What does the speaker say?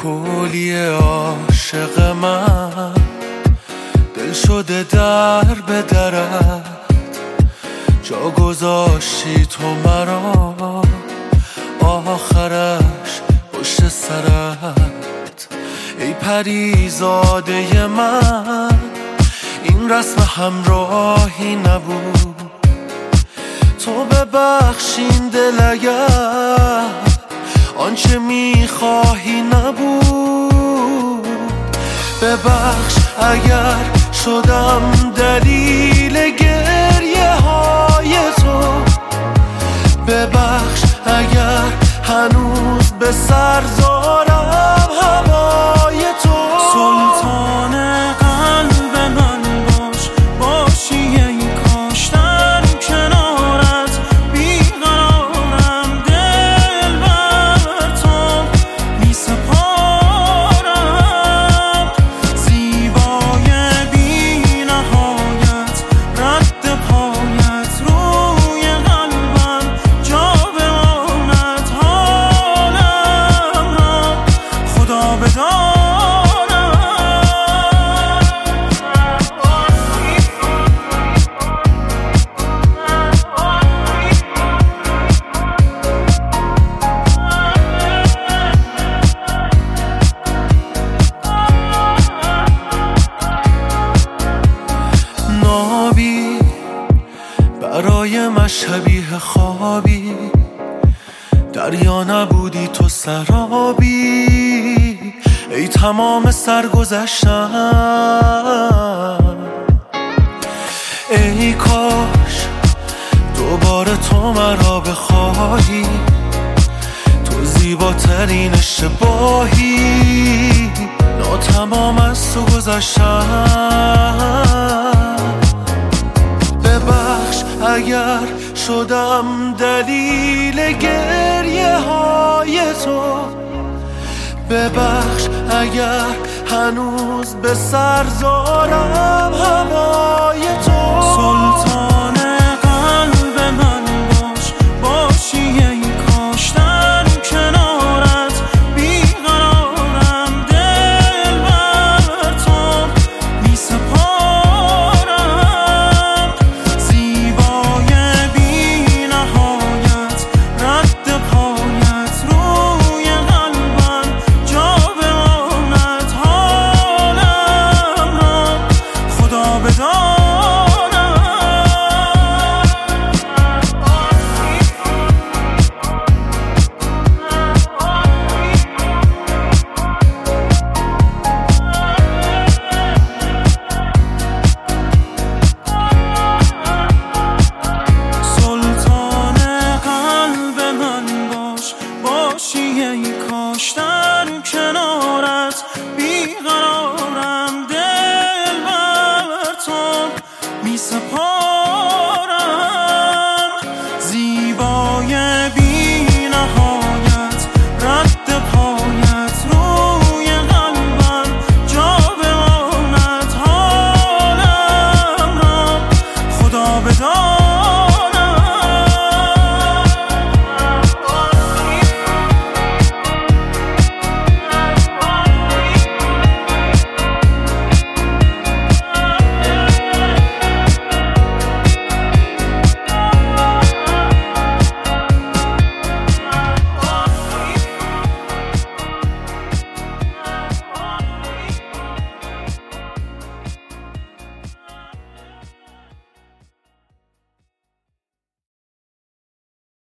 کلی عاشق من دل شده در به درت، جا گذاشتی تو مرا آخرش پشت سرت. ای پریزاده من این رسم همراهی نبود، تو ببخشین دل اگر آنچه میخواهی نبود. ببخش اگر شدم دلیل گریه های تو، ببخش اگر هنوز به سر دارم هوای تو. سلطان قلب من باش، باشی ای کاش در کنارت بیقرارم، دل بر تو می سپارم. زیبای بی نهایت رد پایت روی قلبم جا بماند، حالم را خدا بدان. نابی برای من شبیه خوابی، دریا نبودی تو سرابی. ای تمام سرگذشتم، ای کاش دوباره تو مرا بخواهی، تو زیباترین اشتباهی. ناتمام از تو گذشتم، ببخش اگر شدم دلیل گریه های تو، ببخش اگر هنوز به سر دارم هوای تو.